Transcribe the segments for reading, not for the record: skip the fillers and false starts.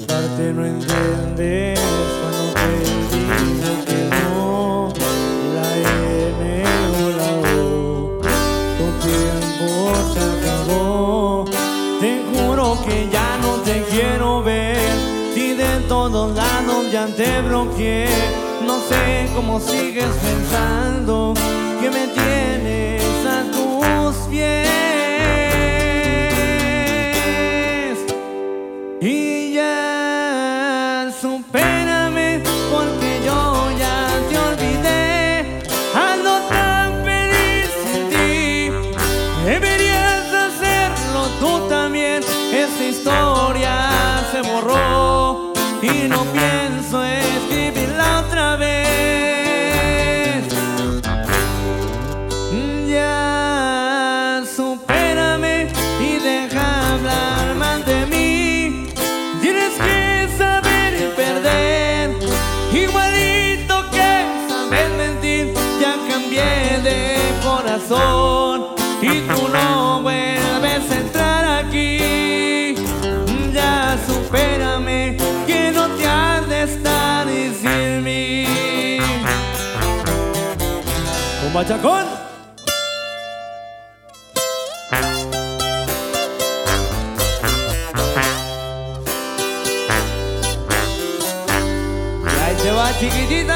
parte no entiendes cuando te digo que no, la N o la O, tu tiempo se acabó. Te juro que ya no te quiero ver, si de todos lados ya te bloqueé. No sé cómo sigues pensando que me tienes a tus pies. Y ya supérame porque yo ya te olvidé. Ando tan feliz sin ti, deberías hacerlo tú también. Esta historia se borró y no pienso escribirla otra vez. Ya supérame y deja hablar mal de mí. Tienes que saber perder, igualito que saber mentir. Ya cambié de corazón y tú no vuelves a entrar aquí. Ya supérame que no te has de estar sin mí. Un bachacón. Ahí te va, chiquitita.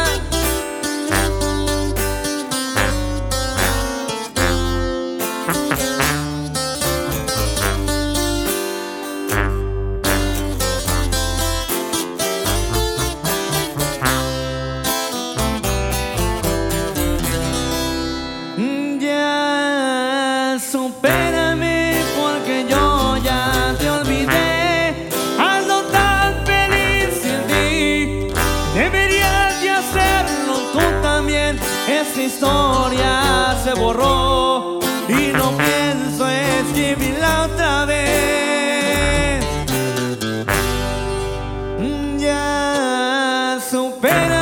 Ya supérame porque yo ya te olvidé. Ando tan feliz sin ti, deberías de hacerlo tú también. Esta historia se borró y no pienso escribirla otra vez. Ya supérame.